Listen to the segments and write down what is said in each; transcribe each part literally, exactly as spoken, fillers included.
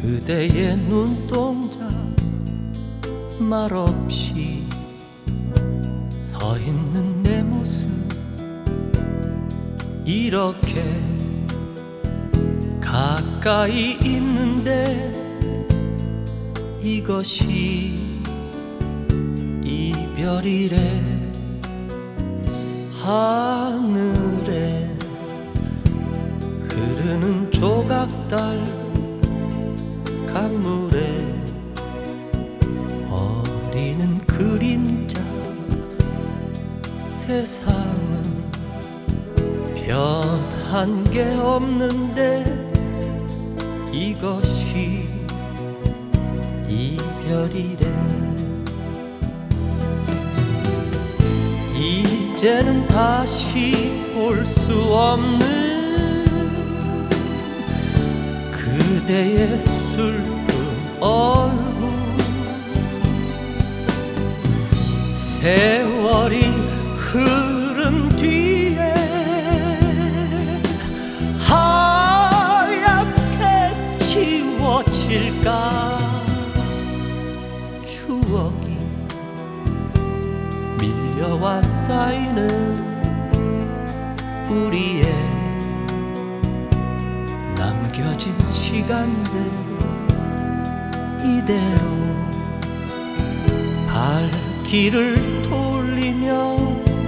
그대의 눈동자 말없이 서 있는 내 모습 이렇게 가까이 있는데 이것이 이별이래. 하늘에 흐르는 조각달 강물에 어리는 그림자 세상은 변한 게 없는데 이것이 이별이래. 이제는 다시 볼 수 없는 그대의 슬픈 얼굴 세월이 흐른 뒤에 하얗게 지워질까. 추억이 밀려와 쌓이는 우리의 남겨진 시간들 이대로 발길을 돌리며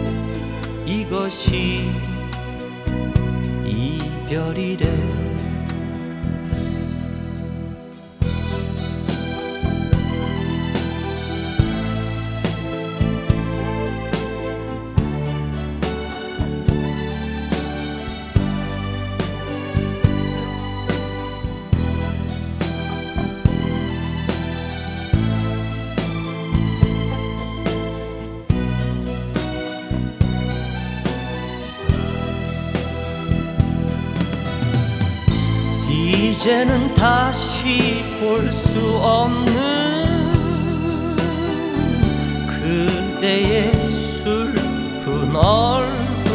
이것이 이별이래. 이제는 다시 볼 수 없는 그대의 슬픈 얼굴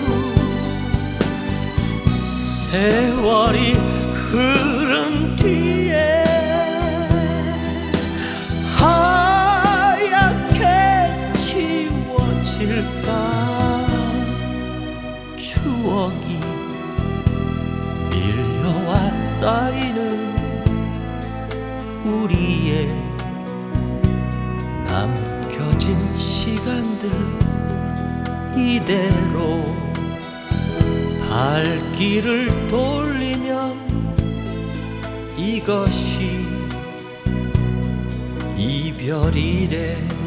세월이 흐른 뒤에 하얗게 지워질까. 추억이 밀려와 쌓이는 우리의 남겨진 시간들 이대로 발길을 돌리면 이것이 이별이래.